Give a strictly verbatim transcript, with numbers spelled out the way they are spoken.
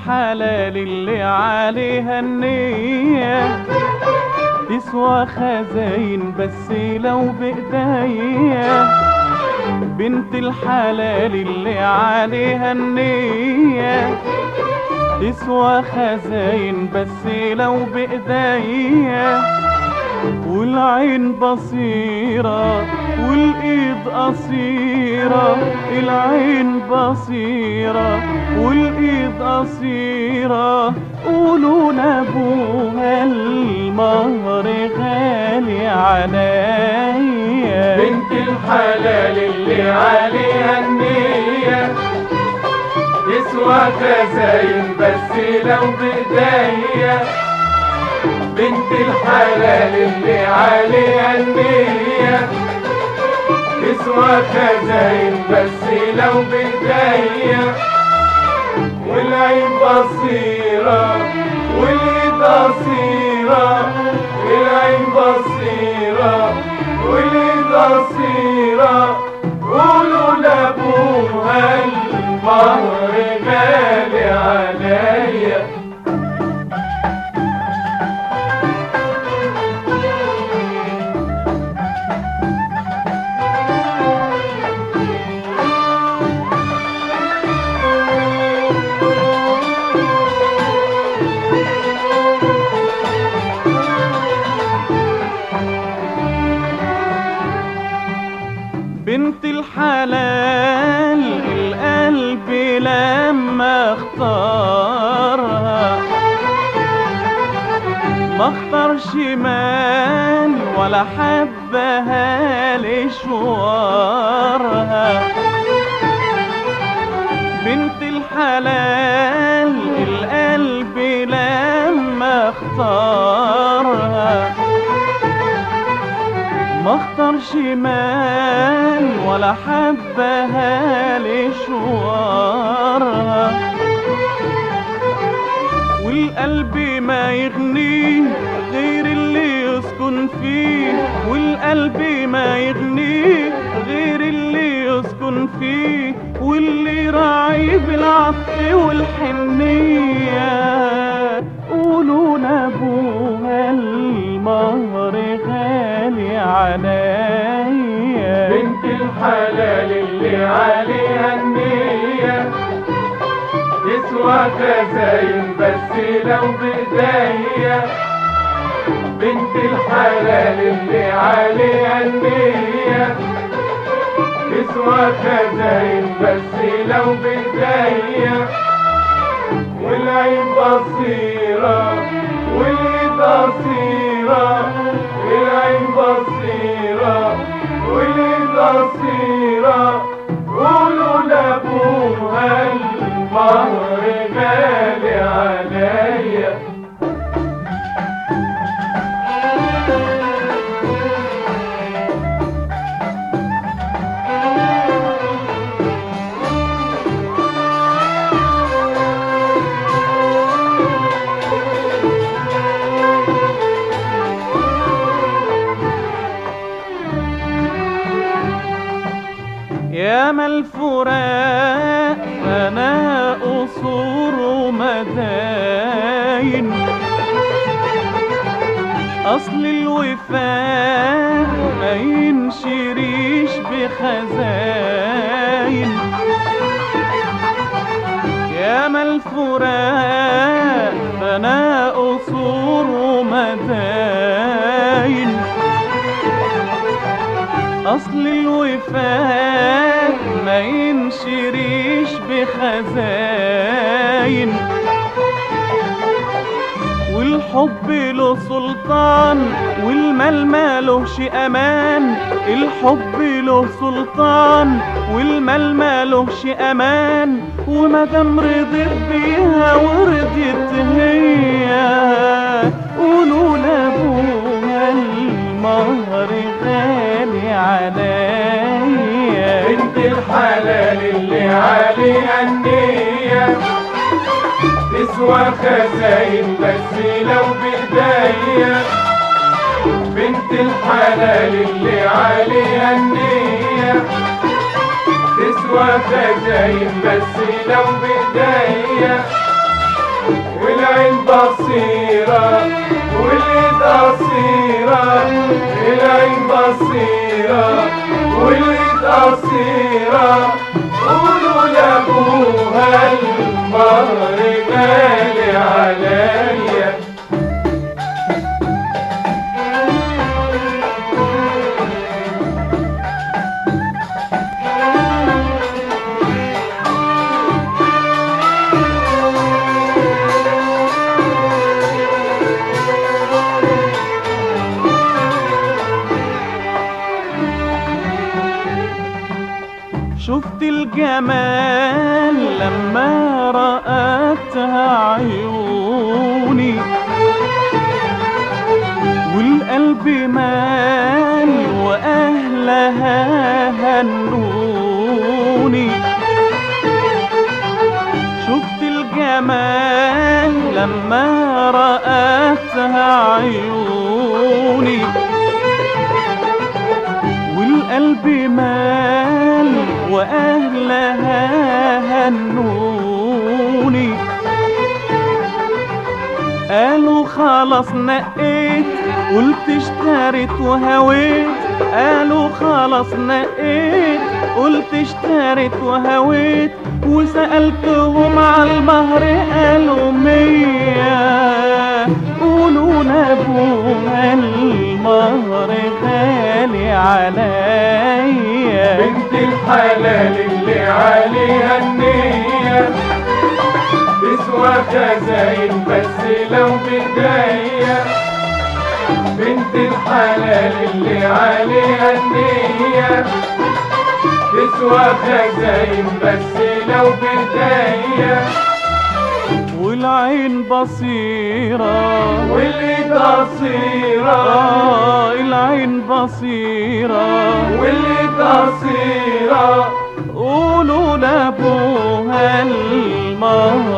الحلال اللي عليها النية تسوى خزاين بس لو بإيديا. بنت الحلال اللي عليها النية تسوى خزاين بس لو بإيديا. والعين بصيرة والايد قصيرة، العين بصيرة والايد قصيرة. قولوا لابوها المهر غالي عليا. بنت الحلال اللي عليها النية تسوى خزاين بس لو بإيديا. بنت الحلال اللي عليها النية تسوى خزاين بس لو بإيديا. والعين بصيرة والايد قصيرة، العين بصيرة والايد قصيرة. قولوا لابوها المهر غالي عليا. بنت الحلال القلب لما اختارها ما اختارش مال ولا حبها لشوارها. بنت الحلال القلب لما اختارها ما اختارش مال ولا حبها لشوارها. والقلب ما يغنيه غير اللي يسكن فيه، والقلب ما يغنيه غير اللي يسكن فيه. واللي راعي بالعطف والحنية قولوا لابوها المهر غالي عليا. بنت الحلال اللي عليها النية تسوى خزاين بس لو بإيديا. بنت الحلال اللي عليها النية تسوى خزاين بس لو بإيديا. والعين بصيرة والايد قصيرة، العين بصيرة والايد قصيرة. قولوا لابوها المهر غالي عليا. ياما الفراق أنا قصور ومداين، أصل الوفاء ما ينشريش بخزاين. ياما الفراق أنا قصور ومداين، أصل الوفاء ما ينشريش بخزاين. والحب له سلطان والمال مالهش أمان، الحب له سلطان والمال مالهش أمان. ومادام رضيت بيها ورضيت هي قولوا لابوها المهر غالي عليا. بنت الحلال اللي عليها النية تسوى خزاين بس لو بإيديا. بنت الحلال اللي عليها النية تسوى خزاين بس لو بإيديا. العين بصيرة والإيد قصيرة، العين بصيرة والإيد قصيرة، قولوا لأبوها المهر غالي عليا. شفت الجمال لما رأتها عيوني، والقلب مال وأهلها هنوني. شفت الجمال لما رأتها عيوني، والقلب مال وأهلها هنوني. قالوا خلاص نقيت، قلت اشتريت وهويت. قالوا خلاص نقيت، قلت اشتريت وهويت. وسألتهم على المهر قالوا مية، قولوا لأبوها المهر غالي عليا. بنت الحلال اللي عليها النية تسوى خزاين بس لو بداية. بنت الحلال اللي عليها النية تسوى خزاين بس لو بداية. والعين بصيرة والإيد قصيرة، آه العين بصيرة والإيد قصيرة، قولوا لأبوها المهر